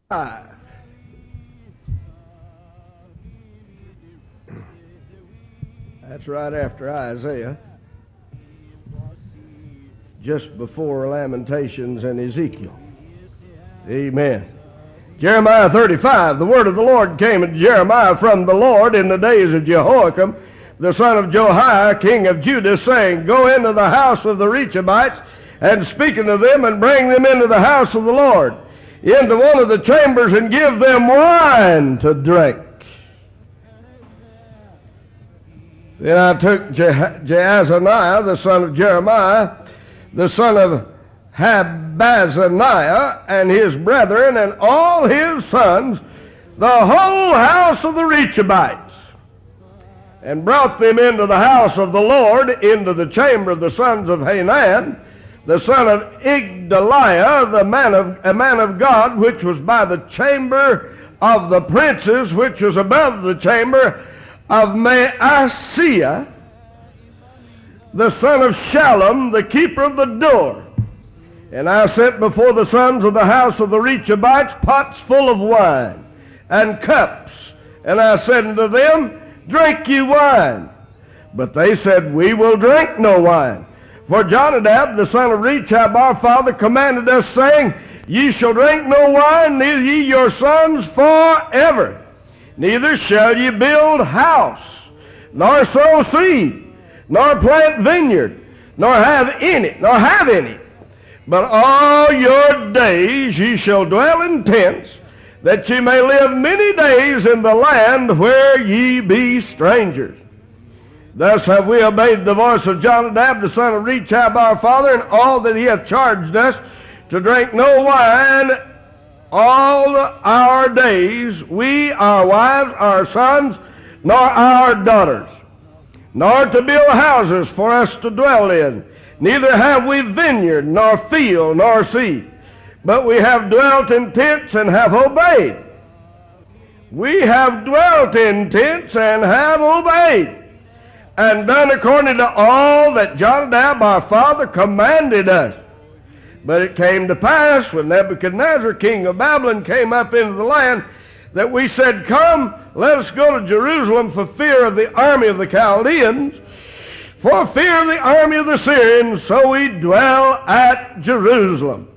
5. That's right after Isaiah, just before Lamentations and Ezekiel. Amen. Jeremiah 35, the word of the Lord came to Jeremiah from the Lord in the days of Jehoiakim, the son of Josiah, king of Judah, saying, Go into the house of the Rechabites, and speak unto them, and bring them into the house of the Lord, into one of the chambers, and give them wine to drink. Then I took Jaazaniah, the son of Jeremiah, the son of Habazaniah, and his brethren, and all his sons, the whole house of the Rechabites, and brought them into the house of the Lord, into the chamber of the sons of Hanan, the son of Igdaliah, a man of God, which was by the chamber of the princes, which was above the chamber of Maaseiah, the son of Shallum, the keeper of the door. And I set before the sons of the house of the Rechabites pots full of wine, and cups. And I said unto them, Drink ye wine. But they said, We will drink no wine. For Jonadab, the son of Rechab, our father, commanded us, saying, Ye shall drink no wine, neither ye your sons forever. Neither shall ye build house, nor sow seed, nor plant vineyard, nor have any. But all your days ye shall dwell in tents, that ye may live many days in the land where ye be strangers. Thus have we obeyed the voice of Jonadab, the son of Rechab, our father, and all that he hath charged us, to drink no wine all our days, we, our wives, our sons, nor our daughters, nor to build houses for us to dwell in. Neither have we vineyard, nor field, nor seed, but we have dwelt in tents and have obeyed. We have dwelt in tents and have obeyed, and done according to all that Jonadab our father commanded us. But it came to pass, when Nebuchadnezzar, king of Babylon, came up into the land, that we said, Come, let us go to Jerusalem for fear of the army of the Chaldeans, for fear of the army of the Syrians, so we dwell at Jerusalem.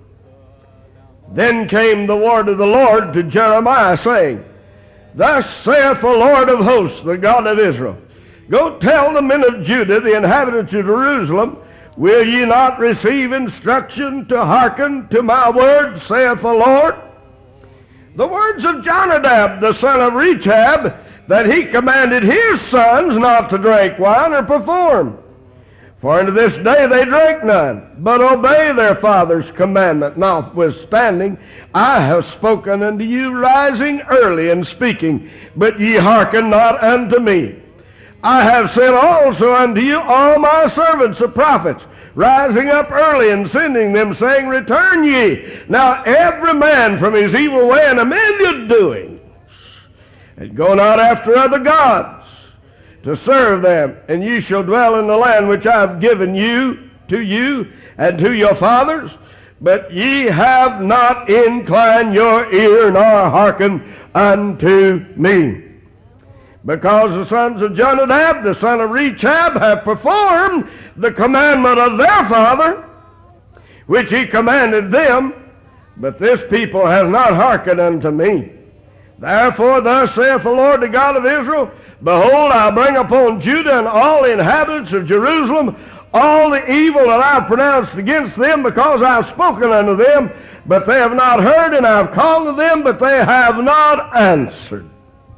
Then came the word of the Lord to Jeremiah, saying, Thus saith the Lord of hosts, the God of Israel, Go tell the men of Judah, the inhabitants of Jerusalem, Will ye not receive instruction to hearken to my words, saith the Lord? The words of Jonadab, the son of Rechab, that he commanded his sons not to drink wine or perform. For unto this day they drink none, but obey their father's commandment. Notwithstanding, I have spoken unto you rising early and speaking, but ye hearken not unto me. I have sent also unto you all my servants the prophets, rising up early and sending them, saying, Return ye now every man from his evil way and amend your doings, and go not after other gods to serve them, and ye shall dwell in the land which I have given you and to your fathers, but ye have not inclined your ear nor hearkened unto me. Because the sons of Jonadab, the son of Rechab, have performed the commandment of their father, which he commanded them, but this people has not hearkened unto me. Therefore thus saith the Lord, the God of Israel, Behold, I bring upon Judah and all the inhabitants of Jerusalem all the evil that I have pronounced against them, because I have spoken unto them, but they have not heard, and I have called to them, but they have not answered.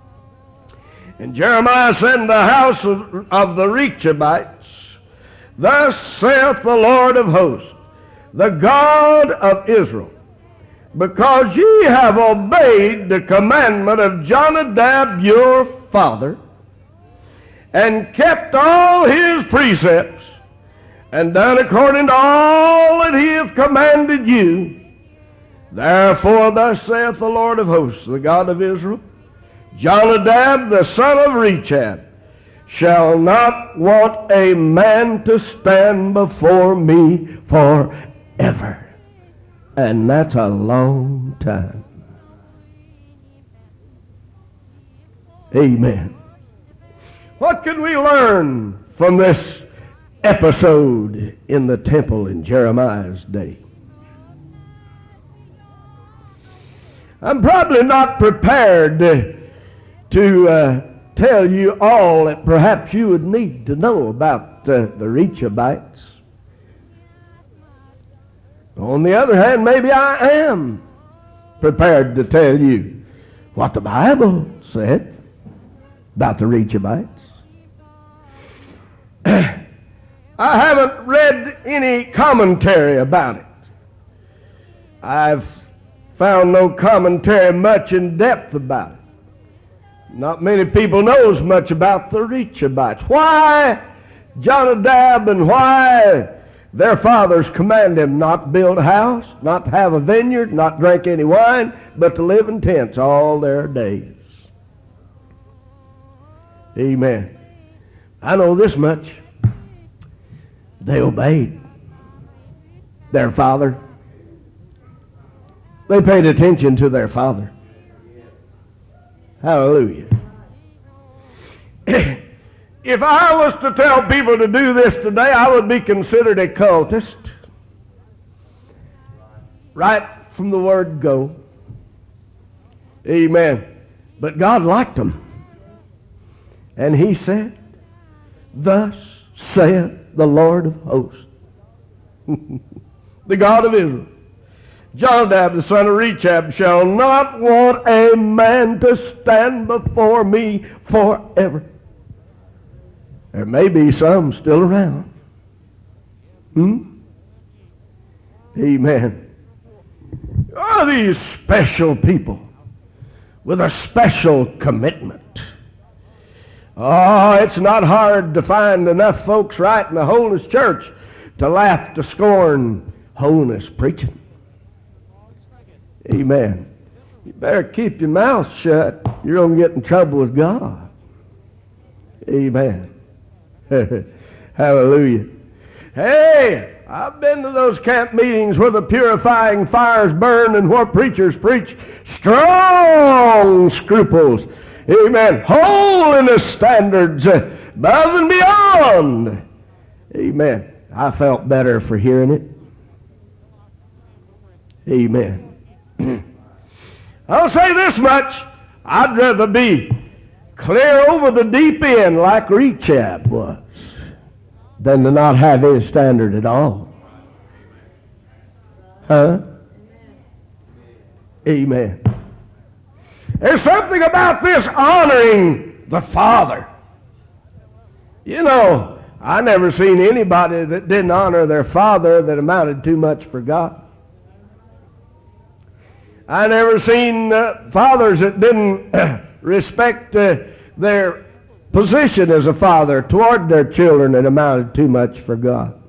And Jeremiah said in the house of the Rechabites, Thus saith the Lord of hosts, the God of Israel, because ye have obeyed the commandment of Jonadab your father, and kept all his precepts, and done according to all that he hath commanded you, therefore thus saith the Lord of hosts, the God of Israel, Jonadab, the son of Rechab, shall not want a man to stand before me forever. And that's a long time. Amen. What can we learn from this episode in the temple in Jeremiah's day? I'm probably not prepared to tell you all that perhaps you would need to know about the Rechabites. On the other hand, maybe I am prepared to tell you what the Bible said about the Rechabites. I haven't read any commentary about it. I've found no commentary much in depth about it. Not many people knows much about the Rechabites. Why Jonadab and why their fathers command them not to build a house, not to have a vineyard, not drink any wine, but to live in tents all their days. Amen. I know this much. They obeyed their father. They paid attention to their father. Hallelujah. If I was to tell people to do this today, I would be considered a cultist. Right from the word go. Amen. But God liked them. And he said, "Thus saith the Lord of hosts," the God of Israel, "Jonadab the son of Rechab shall not want a man to stand before me forever." There may be some still around. Amen. Are these special people with a special commitment? Oh, it's not hard to find enough folks right in the holiness church to laugh to scorn holiness preaching. Amen. You better keep your mouth shut. You're going to get in trouble with God. Amen. Hallelujah. Hey, I've been to those camp meetings where the purifying fires burn and where preachers preach strong scruples. Amen. Holiness standards above and beyond. Amen. I felt better for hearing it. Amen. I'll say this much. I'd rather be clear over the deep end like Rechab was than to not have any standard at all. Huh? Amen. There's something about this honoring the Father. You know, I never seen anybody that didn't honor their father that amounted too much for God. I never seen fathers that didn't respect their position as a father toward their children that amounted too much for God.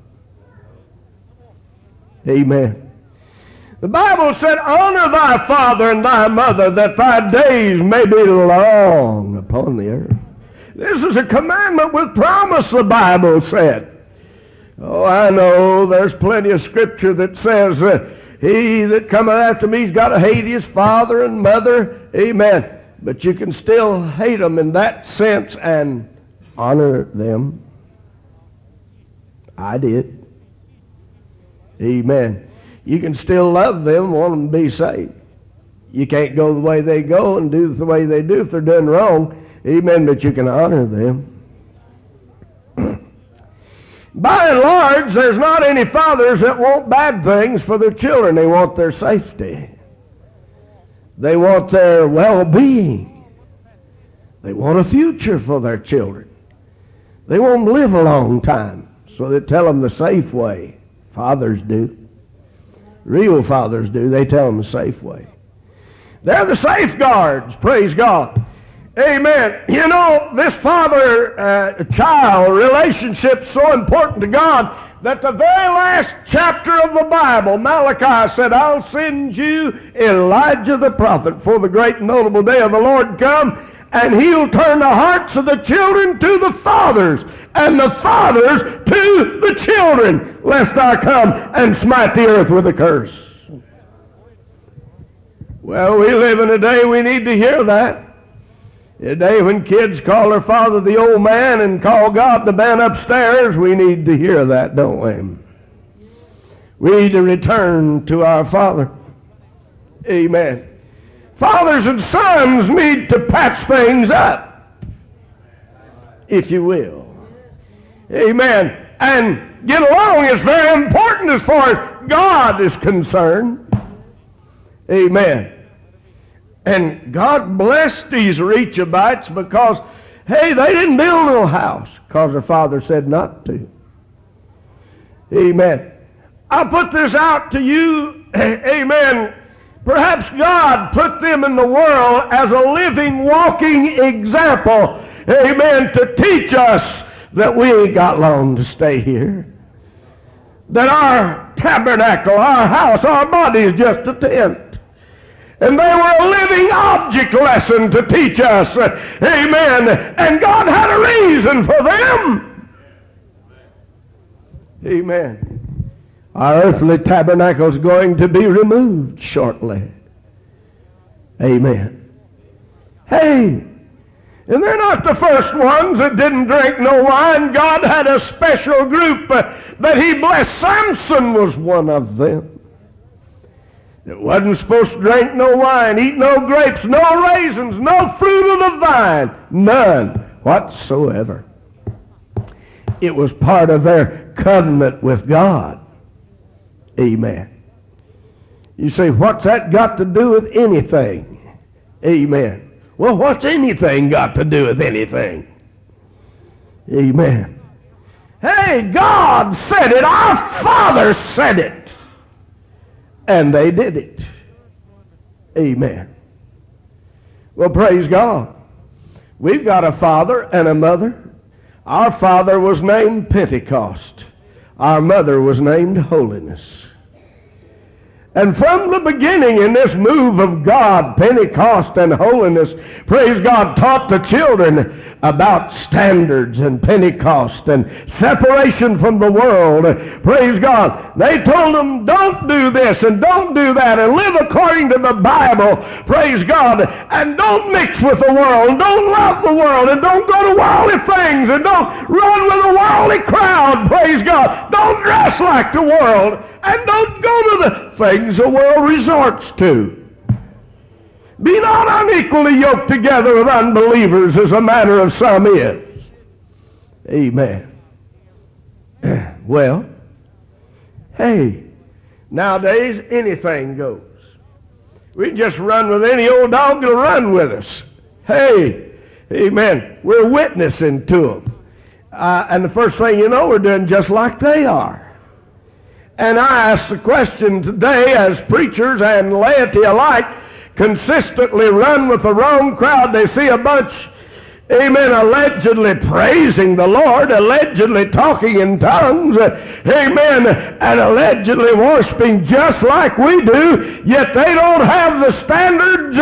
Amen. The Bible said, "Honor thy father and thy mother, that thy days may be long upon the earth." This is a commandment with promise, the Bible said. Oh, I know there's plenty of scripture that says, "He that cometh after me's got to hate his father and mother." Amen. But you can still hate them in that sense and honor them. I did. Amen. You can still love them, want them to be saved. You can't go the way they go and do the way they do if they're doing wrong. Amen. But you can honor them. By and large, there's not any fathers that want bad things for their children. They want their safety. They want their well-being. They want a future for their children. They want them to live a long time, so they tell them the safe way. Fathers do. Real fathers do. They tell them the safe way. They're the safeguards. Praise God. Amen. You know, this father-child relationship is so important to God that the very last chapter of the Bible, Malachi said, "I'll send you Elijah the prophet before the great and notable day of the Lord come, and he'll turn the hearts of the children to the fathers, and the fathers to the children, lest I come and smite the earth with a curse." Well, we live in a day we need to hear that. Today when kids call their father the old man and call God the man upstairs, we need to hear that, don't we? We need to return to our Father. Amen. Fathers and sons need to patch things up, if you will. Amen. And get along is very important as far as God is concerned. Amen. And God blessed these Rechabites because, hey, they didn't build no house because their father said not to. Amen. I'll put this out to you. Amen. Perhaps God put them in the world as a living, walking example. Amen. To teach us that we ain't got long to stay here. That our tabernacle, our house, our body is just a tent. And they were a living object lesson to teach us. Amen. And God had a reason for them. Amen. Our earthly tabernacle is going to be removed shortly. Amen. Hey, and they're not the first ones that didn't drink no wine. God had a special group that he blessed. Samson was one of them. It wasn't supposed to drink no wine, eat no grapes, no raisins, no fruit of the vine, none whatsoever. It was part of their covenant with God. Amen. You say, what's that got to do with anything? Amen. Well, what's anything got to do with anything? Amen. Hey, God said it. Our Father said it. And they did it. Amen. Well, praise God. We've got a father and a mother. Our father was named Pentecost. Our mother was named Holiness. And from the beginning in this move of God, Pentecost and holiness, praise God, taught the children about standards and Pentecost and separation from the world. Praise God. They told them, don't do this and don't do that and live according to the Bible. Praise God. And don't mix with the world. Don't love the world and don't go to worldly things and don't run with a worldly crowd. Praise God. Don't dress like the world. And don't go to the things the world resorts to. Be not unequally yoked together with unbelievers, as a manner of some is. Amen. Well, hey, nowadays anything goes. We just run with any old dog that'll run with us. Hey, amen. We're witnessing to them. And the first thing you know, we're doing just like they are. And I ask the question today, as preachers and laity alike consistently run with the wrong crowd. They see a bunch, amen, allegedly praising the Lord, allegedly talking in tongues, amen, and allegedly worshiping just like we do, yet they don't have the standards.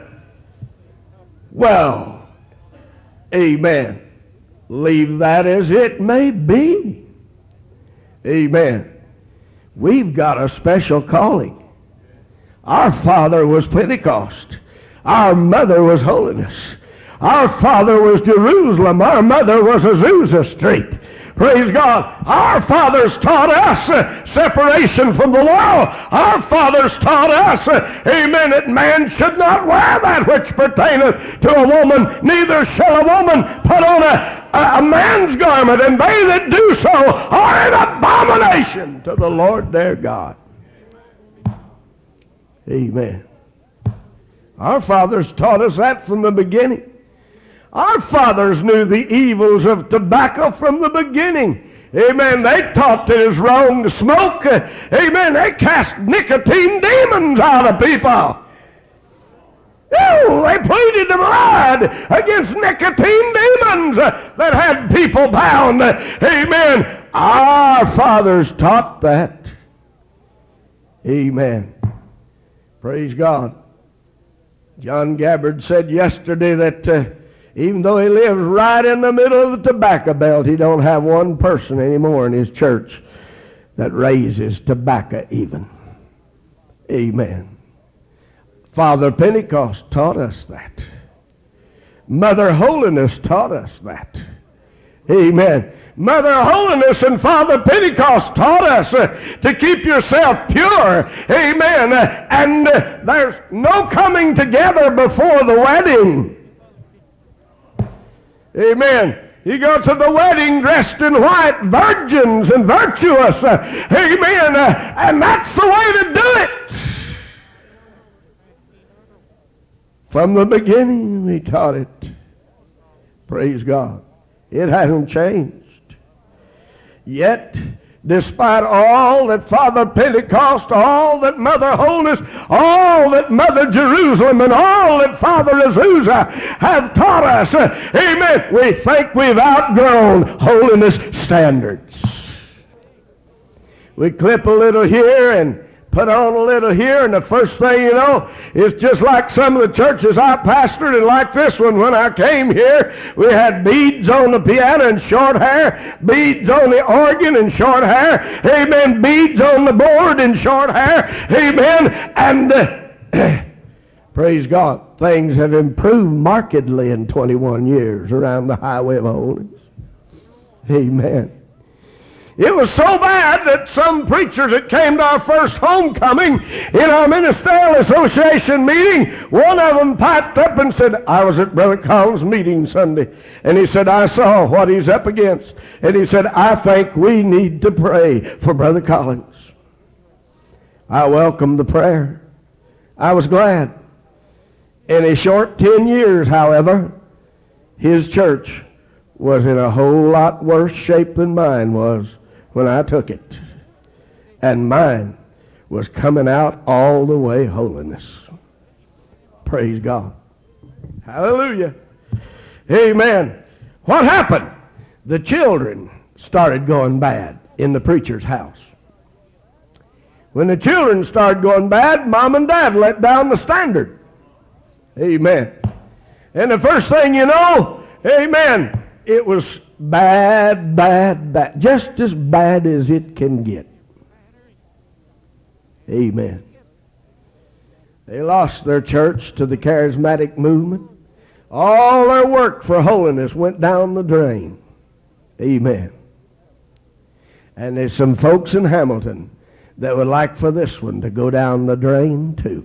Well, amen. Leave that as it may be. Amen. We've got a special calling. Our father was Pentecost. Our mother was Holiness. Our father was Jerusalem. Our mother was Azusa Street. Praise God. Our fathers taught us separation from the world. Our fathers taught us, amen, that man should not wear that which pertaineth to a woman, neither shall a woman put on a man's garment, and they that do so are an abomination to the Lord their God. Amen. Our fathers taught us that from the beginning. Our fathers knew the evils of tobacco from the beginning. Amen. They taught that it's wrong to smoke. Amen. They cast nicotine demons out of people. Oh, they pleaded the blood against nicotine demons that had people bound. Amen. Our fathers taught that. Amen. Praise God. John Gabbard said yesterday that even though he lives right in the middle of the tobacco belt, he don't have one person anymore in his church that raises tobacco even. Amen. Father Pentecost taught us that. Mother Holiness taught us that. Amen. Mother Holiness and Father Pentecost taught us to keep yourself pure. Amen. And there's no coming together before the wedding. Amen. You go to the wedding dressed in white, virgins and virtuous. Amen. And that's the way to do it. From the beginning, we taught it. Praise God. It hasn't changed. Yet, despite all that Father Pentecost, all that Mother Holiness, all that Mother Jerusalem, and all that Father Azusa have taught us, amen, we think we've outgrown holiness standards. We clip a little here and put on a little here, and the first thing you know, it's just like some of the churches I pastored, and like this one when I came here, we had beads on the piano and short hair, beads on the organ and short hair, amen, beads on the board and short hair, amen, and praise God, things have improved markedly in 21 years around the highway of holiness. Amen. It was so bad that some preachers that came to our first homecoming in our ministerial association meeting, one of them piped up and said, I was at Brother Collins' meeting Sunday, and he said, I saw what he's up against. And he said, I think we need to pray for Brother Collins. I welcomed the prayer. I was glad. In a short 10 years, however, his church was in a whole lot worse shape than mine was when I took it. And mine was coming out all the way holiness. Praise God. Hallelujah. Amen. What happened? The children started going bad in the preacher's house. When the children started going bad, Mom and Dad let down the standard. Amen. And the first thing you know, amen, it was bad, bad, bad. Just as bad as it can get. Amen. They lost their church to the charismatic movement. All their work for holiness went down the drain. Amen. And there's some folks in Hamilton that would like for this one to go down the drain too.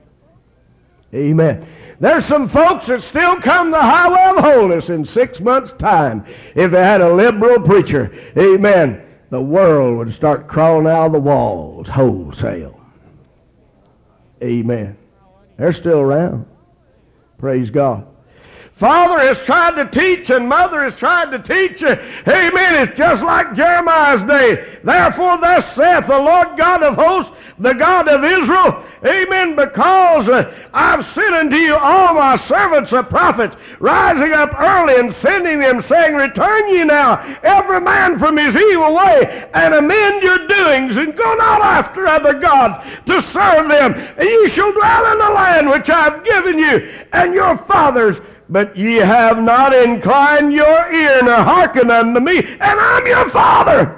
Amen. There's some folks that still come the highway of holiness in 6 months' time. If they had a liberal preacher, amen, the world would start crawling out of the walls wholesale. Amen. They're still around. Praise God. Father has tried to teach and Mother has tried to teach. Amen. It's just like Jeremiah's day. Therefore thus saith the Lord God of hosts, the God of Israel, amen, because I've sent unto you all my servants the prophets, rising up early and sending them, saying, return ye now, every man from his evil way, and amend your doings, and go not after other gods to serve them. And ye shall dwell in the land which I have given you and your fathers. But ye have not inclined your ear, nor hearkened unto me, and I'm your father.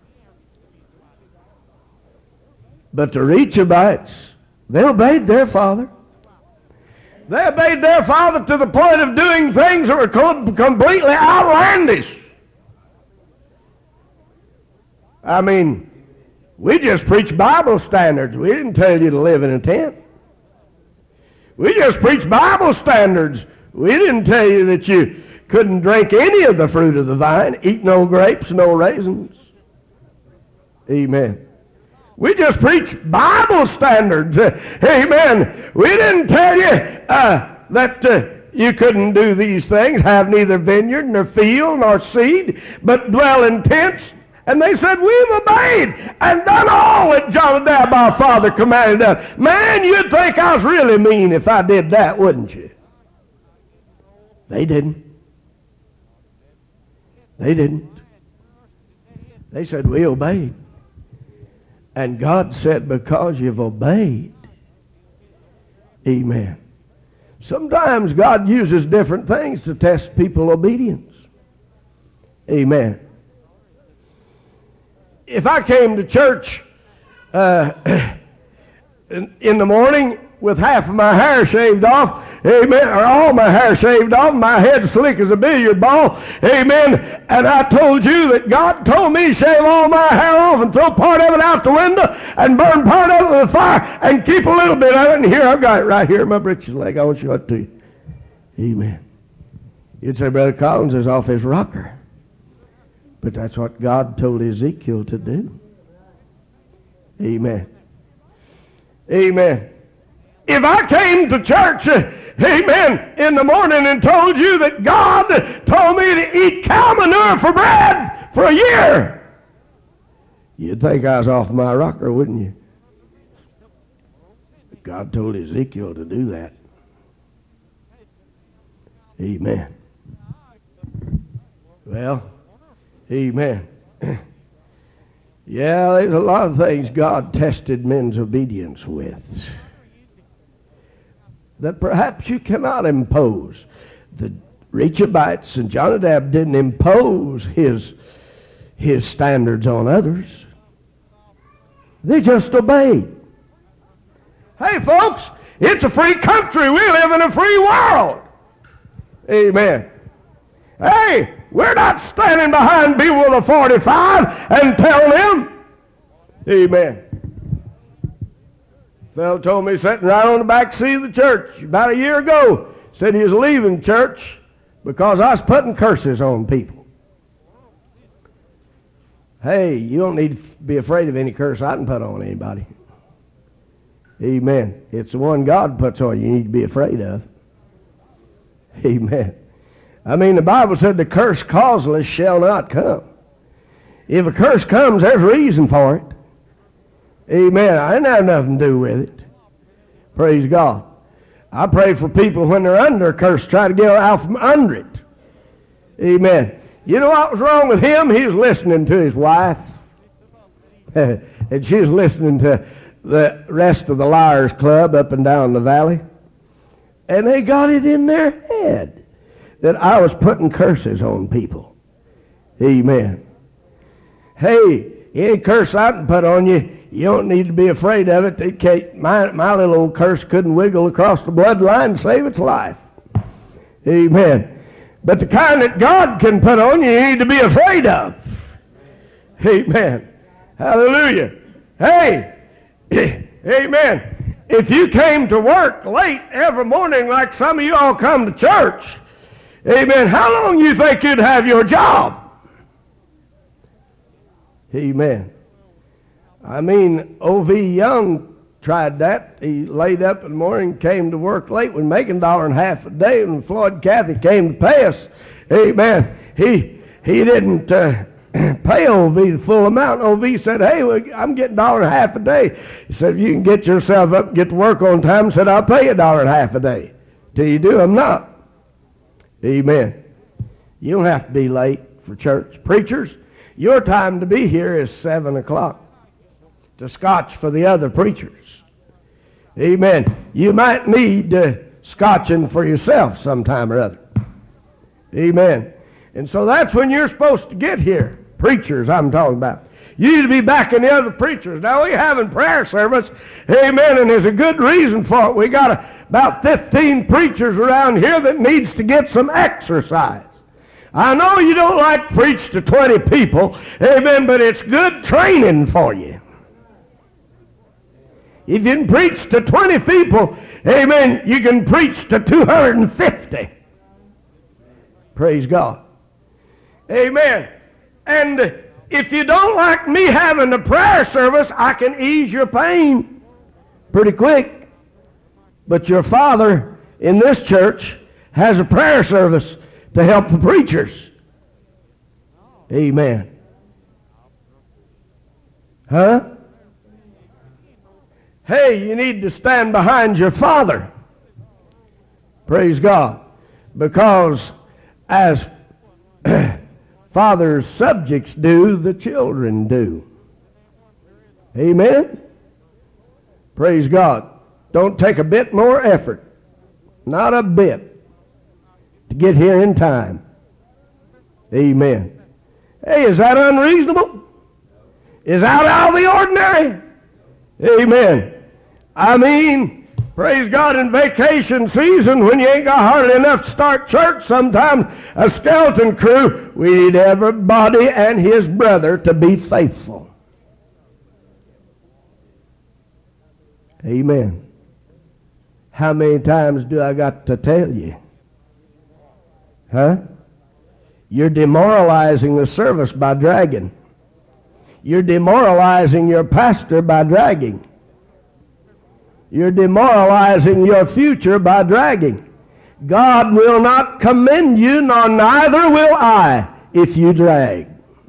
But the Rechabites, they obeyed their father. They obeyed their father to the point of doing things that were completely outlandish. I mean, we just preached Bible standards. We didn't tell you to live in a tent. We just preached Bible standards. We didn't tell you that you couldn't drink any of the fruit of the vine, eat no grapes, no raisins. Amen. We just preached Bible standards. Amen. We didn't tell you that you couldn't do these things, have neither vineyard nor field nor seed, but dwell in tents. And they said, we've obeyed and done all that Jonadab our father commanded us. Man, you'd think I was really mean if I did that, wouldn't you? They didn't. They didn't. They said, we obeyed. And God said, because you've obeyed. Amen. Sometimes God uses different things to test people's obedience. Amen. If I came to church in the morning with half of my hair shaved off, Amen. Or all my hair shaved off, my head slick as a billiard ball. Amen. And I told you that God told me to shave all my hair off and throw part of it out the window and burn part of it with fire and keep a little bit of it. And here I've got it right here in my breeches leg. I want you to show it to you. Amen. You'd say, Brother Collins is off his rocker. But that's what God told Ezekiel to do. Amen. Amen. If I came to church, amen, in the morning and told you that God told me to eat cow manure for bread for a year, you'd think I was off my rocker, wouldn't you? But God told Ezekiel to do that. Amen. Well, amen. Yeah, there's a lot of things God tested men's obedience with that perhaps you cannot impose. The Rechabites and Jonadab didn't impose his standards on others. They just obeyed. Hey, folks, it's a free country. We live in a free world. Amen. Hey, we're not standing behind people with a 45 and telling them. Amen. A fellow told me sitting right on the back seat of the church about a year ago, said he was leaving church because I was putting curses on people. Hey, you don't need to be afraid of any curse I can put on anybody. Amen. It's the one God puts on you need to be afraid of. Amen. I mean, the Bible said the curse causeless shall not come. If a curse comes, there's a reason for it. Amen. I didn't have nothing to do with it. Praise God. I pray for people when they're under a curse, try to get out from under it. Amen. You know what was wrong with him? He was listening to his wife. And she was listening to the rest of the Liars Club up and down the valley. And they got it in their head that I was putting curses on people. Amen. Hey, any curse I can put on you, you don't need to be afraid of it. It can't, my little old curse couldn't wiggle across the bloodline and save its life. Amen. But the kind that God can put on you, you need to be afraid of. Amen. Hallelujah. Hey, amen. If you came to work late every morning like some of you all come to church, amen, how long do you think you'd have your job? Amen. I mean, O.V. Young tried that. He laid up in the morning, came to work late, was making $1.50 a day. When Floyd Cathy came to pay us, amen, he didn't pay O.V. the full amount. O.V. said, hey, well, I'm getting $1.50 a day. He said, if you can get yourself up and get to work on time, he said, I'll pay you $1.50 a day. Till you do, I'm not. Amen. You don't have to be late for church. Preachers, your time to be here is 7 o'clock to scotch for the other preachers. Amen. You might need scotching for yourself sometime or other. Amen. And so that's when you're supposed to get here. Preachers, I'm talking about. You need to be backing the other preachers. Now, we're having prayer service. Amen. And there's a good reason for it. We got about 15 preachers around here that needs to get some exercise. I know you don't like to preach to 20 people. Amen. But it's good training for you. If you can preach to 20 people, amen, you can preach to 250. Praise God. Amen. And if you don't like me having a prayer service, I can ease your pain pretty quick. But your father in this church has a prayer service to help the preachers. Amen. Huh? Hey, you need to stand behind your father. Praise God. Because as father's subjects do, the children do. Amen? Praise God. Don't take a bit more effort. Not a bit. To get here in time. Amen. Hey, is that unreasonable? Is that out of the ordinary? Amen. I mean, Praise God, in vacation season, when you ain't got hardly enough to start church, sometimes a skeleton crew, we need everybody and his brother to be faithful. Amen. How many times do I got to tell you? Huh? You're demoralizing the service by dragging. You're demoralizing your pastor by dragging. You're demoralizing your future by dragging. God will not commend you, nor neither will I, if you drag.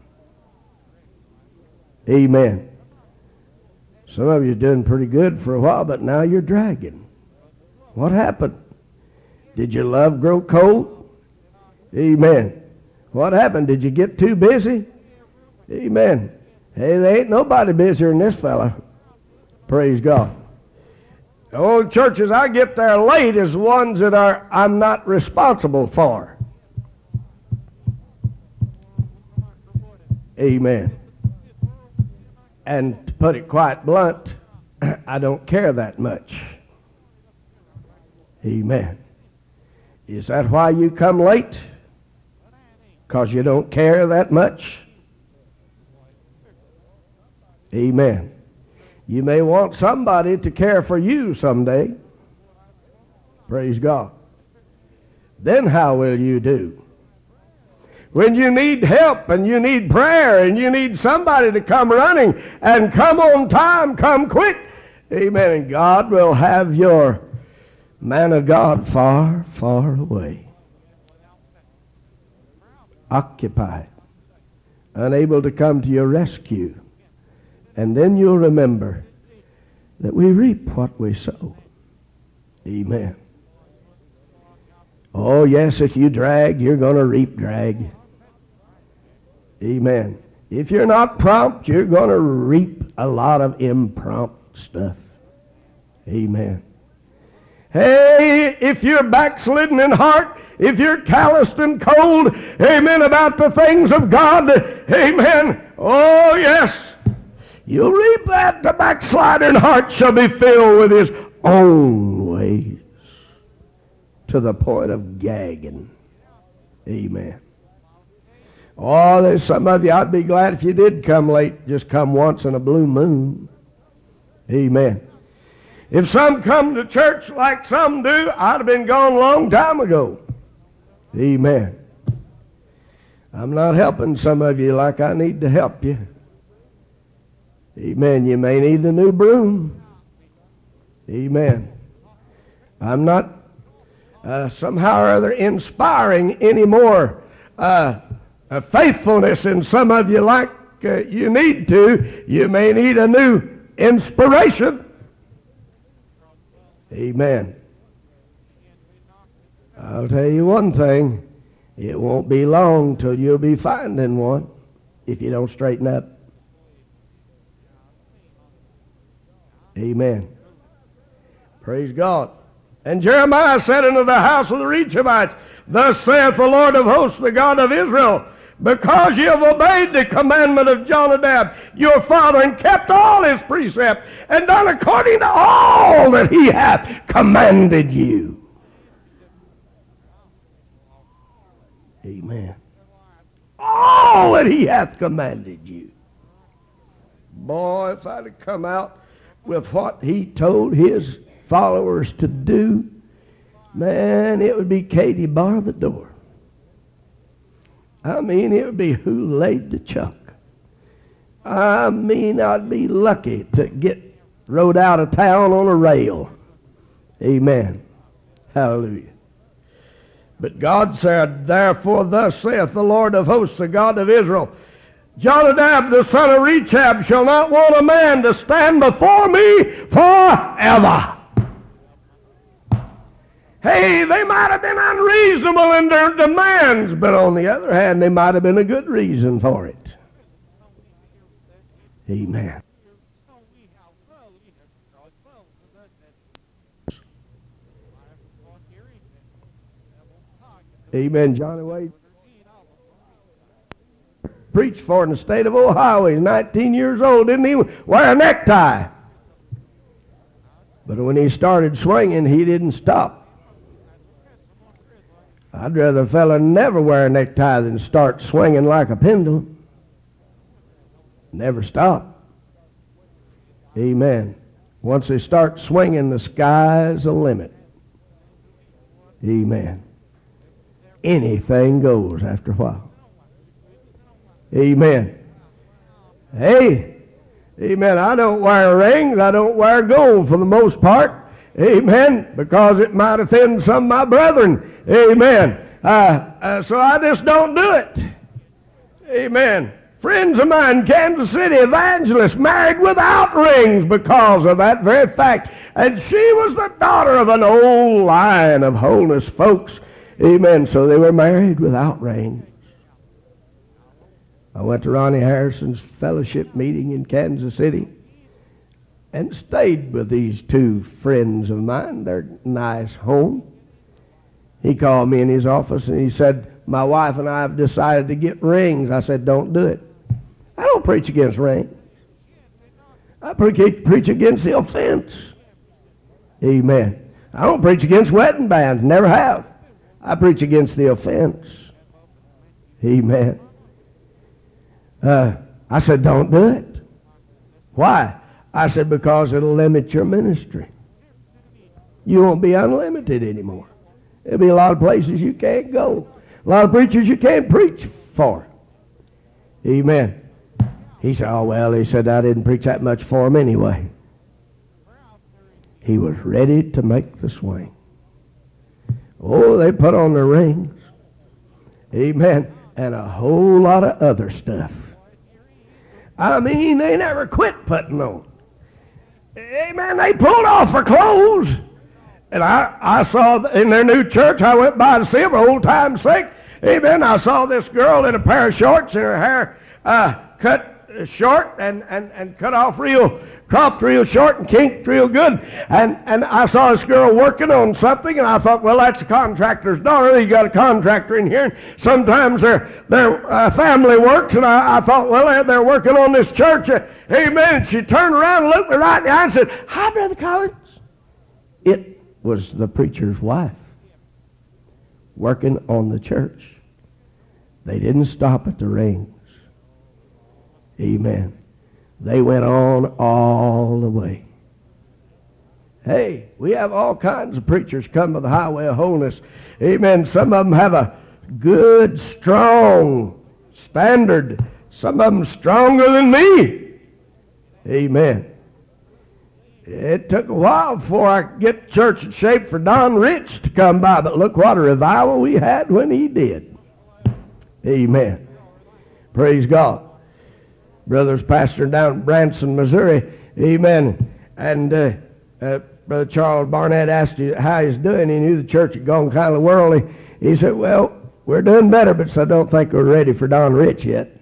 Amen. Some of you are doing pretty good for a while, but now you're dragging. What happened? Did your love grow cold? Amen. What happened? Did you get too busy? Amen. Hey, there ain't nobody busier than this fella. Praise God. The old churches I get there late is ones that I'm not responsible for. Amen. And to put it quite blunt, I don't care that much. Amen. Is that why you come late? Because you don't care that much? Amen. You may want somebody to care for you someday. Praise God. Then how will you do? When you need help and you need prayer and you need somebody to come running and come on time, come quick. Amen. And God will have your man of God far, far away. Occupied. Unable to come to your rescue. And then you'll remember that we reap what we sow. Amen. Oh, yes, if you drag, you're going to reap drag. Amen. If you're not prompt, you're going to reap a lot of impromptu stuff. Amen. Hey, if you're backslidden in heart, if you're calloused and cold, amen, about the things of God, amen, oh, yes, you'll reap that. The backsliding heart shall be filled with his own ways to the point of gagging. Amen. Oh, there's some of you, I'd be glad if you did come late. Just come once in a blue moon. Amen. If some come to church like some do, I'd have been gone a long time ago. Amen. I'm not helping some of you like I need to help you. Amen. You may need a new broom. Amen. I'm not somehow or other inspiring any more faithfulness in some of you like you need to. You may need a new inspiration. Amen. I'll tell you one thing. It won't be long till you'll be finding one if you don't straighten up. Amen. Praise God. And Jeremiah said unto the house of the Rechabites, Thus saith the Lord of hosts, the God of Israel, because ye have obeyed the commandment of Jonadab, your father, and kept all his precepts, and done according to all that he hath commanded you. Amen. All that he hath commanded you. Boy, if I'd have come out with what he told his followers to do, man, it would be Katie bar the door. I mean, it would be who laid the chuck. I mean, I'd be lucky to get rode out of town on a rail. Amen. Hallelujah. But God said, Therefore thus saith the Lord of hosts, the God of Israel, Jonadab the son of Rechab shall not want a man to stand before me forever. Hey, they might have been unreasonable in their demands, but on the other hand, they might have been a good reason for it. Amen. Amen. Johnny Wade preached for in the state of Ohio. He's 19 years old. Didn't even wear a necktie. But when he started swinging, he didn't stop. I'd rather a fella never wear a necktie than start swinging like a pendulum. Never stop. Amen. Once they start swinging, the sky's the limit. Amen. Anything goes after a while. Amen. Hey, amen, I don't wear rings. I don't wear gold for the most part. Amen. Because it might offend some of my brethren. Amen. So I just don't do it. Amen. Friends of mine, Kansas City evangelists, married without rings because of that very fact. And she was the daughter of an old line of holiness folks. Amen. So they were married without rings. I went to Ronnie Harrison's fellowship meeting in Kansas City and stayed with these two friends of mine, their nice home. He called me in his office and he said, my wife and I have decided to get rings. I said, don't do it. I don't preach against rings. I preach against the offense. Amen. I don't preach against wedding bands. Never have. I preach against the offense. Amen. I said, don't do it. Why? I said, because it'll limit your ministry. You won't be unlimited anymore. There'll be a lot of places you can't go. A lot of preachers you can't preach for. Amen. He said, oh, well, he said, I didn't preach that much for him anyway. He was ready to make the swing. Oh, they put on their rings. Amen. And a whole lot of other stuff. I mean, they never quit putting on. Amen. They pulled off their clothes. And I saw in their new church, I went by to see them, old time's sake. Amen. I saw this girl in a pair of shorts and her hair cut short and cut off cropped real short and kinked real good. And I saw this girl working on something, and I thought, well, that's a contractor's daughter. You got a contractor in here. And sometimes their family works, and I thought, well, they're working on this church. Amen. And she turned around and looked me right in the eye and said, hi, Brother Collins. It was the preacher's wife working on the church. They didn't stop at the rings. Amen. They went on all the way. Hey, we have all kinds of preachers come to the highway of holiness. Amen. Some of them have a good, strong standard. Some of them stronger than me. Amen. It took a while before I could get the church in shape for Don Rich to come by, but look what a revival we had when he did. Amen. Praise God. Brother's pastor down in Branson, Missouri. Amen. And Brother Charles Barnett asked you how he's doing. He knew the church had gone kind of worldly. He said, well, we're doing better, but I don't think we're ready for Don Rich yet.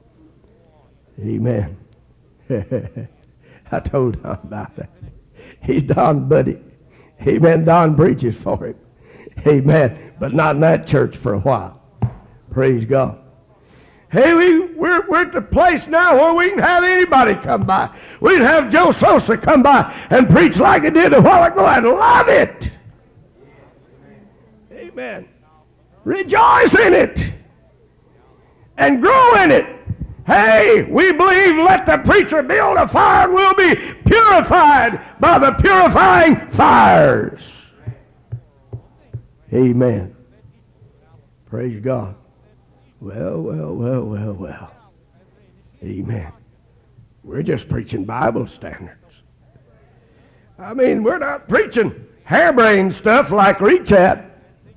Amen. I told Don about that. He's Don's buddy. Amen. Don preaches for him. Amen. But not in that church for a while. Praise God. Hey, we're at the place now where we can have anybody come by. We can have Joe Sosa come by and preach like he did a while ago. I love it. Amen. Rejoice in it and grow in it. Hey, we believe let the preacher build a fire and we'll be purified by the purifying fires. Amen. Praise God. Well. Amen. We're just preaching Bible standards. I mean, we're not preaching harebrained stuff like Rechat.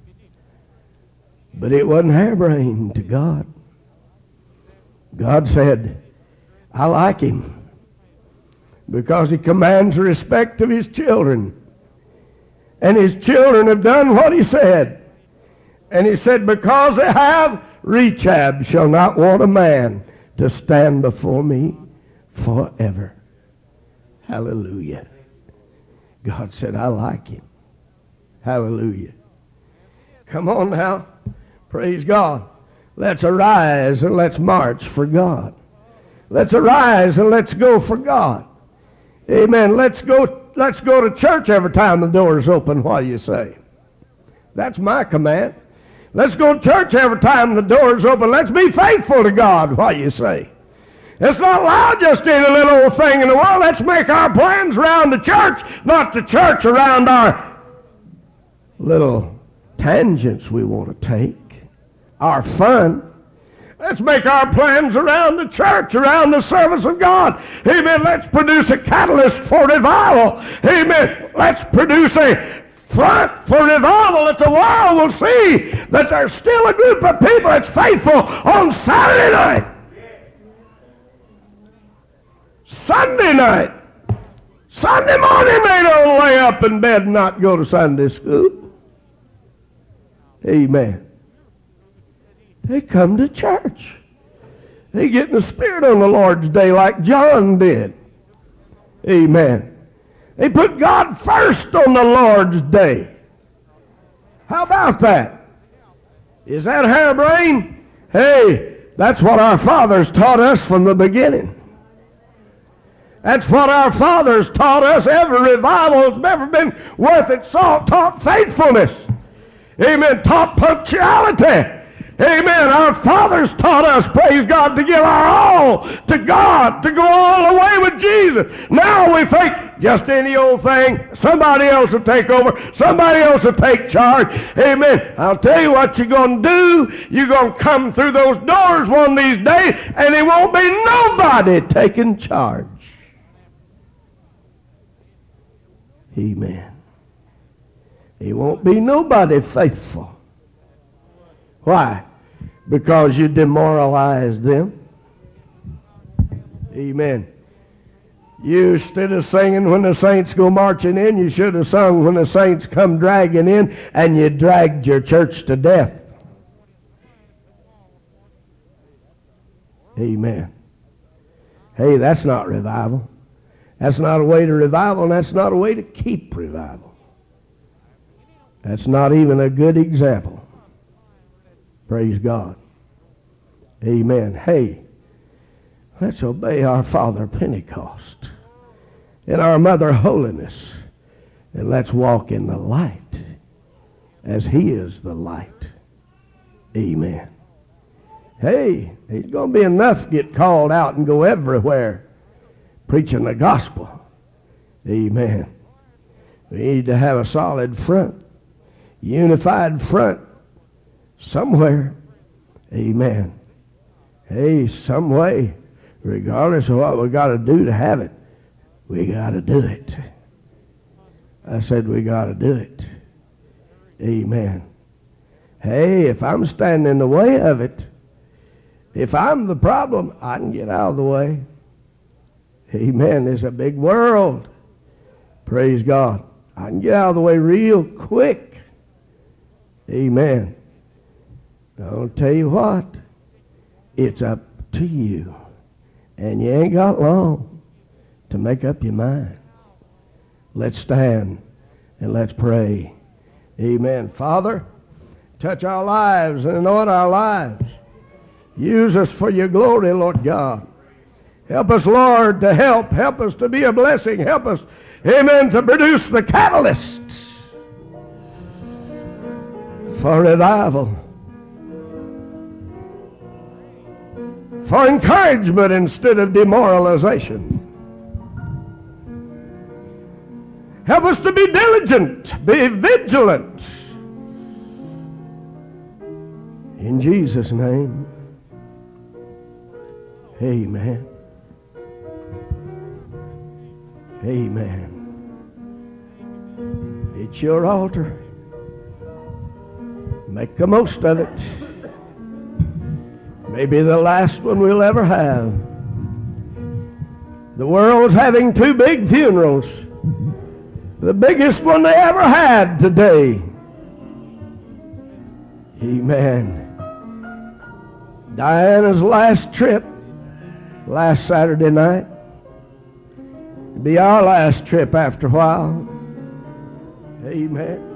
But it wasn't harebrained to God. God said, I like him because he commands the respect of his children. And his children have done what he said. And he said, because they have, Rechab shall not want a man to stand before me forever. Hallelujah. God said, I like him. Hallelujah. Come on now. Praise God. Let's arise and let's march for God. Let's arise and let's go for God. Amen. Let's go to church every time the door's open. What do you say? That's my command. Let's go to church every time the door's open. Let's be faithful to God. What do you say? Let's not allow just any little old thing in the world. Let's make our plans around the church, not the church around our little tangents we want to take, our fun. Let's make our plans around the church, around the service of God. Amen. Let's produce a catalyst for revival. Amen. Let's produce a front for revival that the world will see that there's still a group of people that's faithful on Saturday night. Sunday night. Sunday morning they don't lay up in bed and not go to Sunday school. Amen. They come to church. They get in the Spirit on the Lord's day like John did. Amen. They put God first on the Lord's day. How about that? Is that harebrained? Hey, that's what our fathers taught us from the beginning. That's what our fathers taught us. Every revival has ever been worth its salt taught faithfulness. Amen. Taught punctuality. Amen. Our fathers taught us, praise God, to give our all to God, to go all the way with Jesus. Now we think just any old thing, somebody else will take over, somebody else will take charge. Amen. I'll tell you what you're going to do. You're going to come through those doors one of these days, and there won't be nobody taking charge. Amen. There won't be nobody faithful. Why? Because you demoralized them. Amen. You, instead of singing when the saints go marching in, you should have sung when the saints come dragging in, and you dragged your church to death. Amen. Hey, that's not revival. That's not a way to revival, and that's not a way to keep revival. That's not even a good example. Praise God. Amen. Hey, let's obey our Father Pentecost and our Mother Holiness, and let's walk in the light as He is the light. Amen. Hey, there's going to be enough to get called out and go everywhere preaching the gospel. Amen. We need to have a solid front, unified front somewhere. Amen. Hey, some way, regardless of what we got to do to have it, we got to do it. I said we got to do it. Amen. Hey, if I'm standing in the way of it, if I'm the problem, I can get out of the way. Amen. There's a big world. Praise God. I can get out of the way real quick. Amen. I'll tell you what. It's up to you. And you ain't got long to make up your mind. Let's stand and let's pray. Amen. Father, touch our lives and anoint our lives. Use us for your glory, Lord God. Help us, Lord, to help. Help us to be a blessing. Help us, amen, to produce the catalyst for revival, for encouragement instead of demoralization. Help us to be diligent, be vigilant. In Jesus' name, amen. Amen. It's your altar. Make the most of it. Maybe the last one we'll ever have. The world's having 2 big funerals. The biggest one they ever had today. Amen. Diana's last trip, last Saturday night. It'll be our last trip after a while. Amen.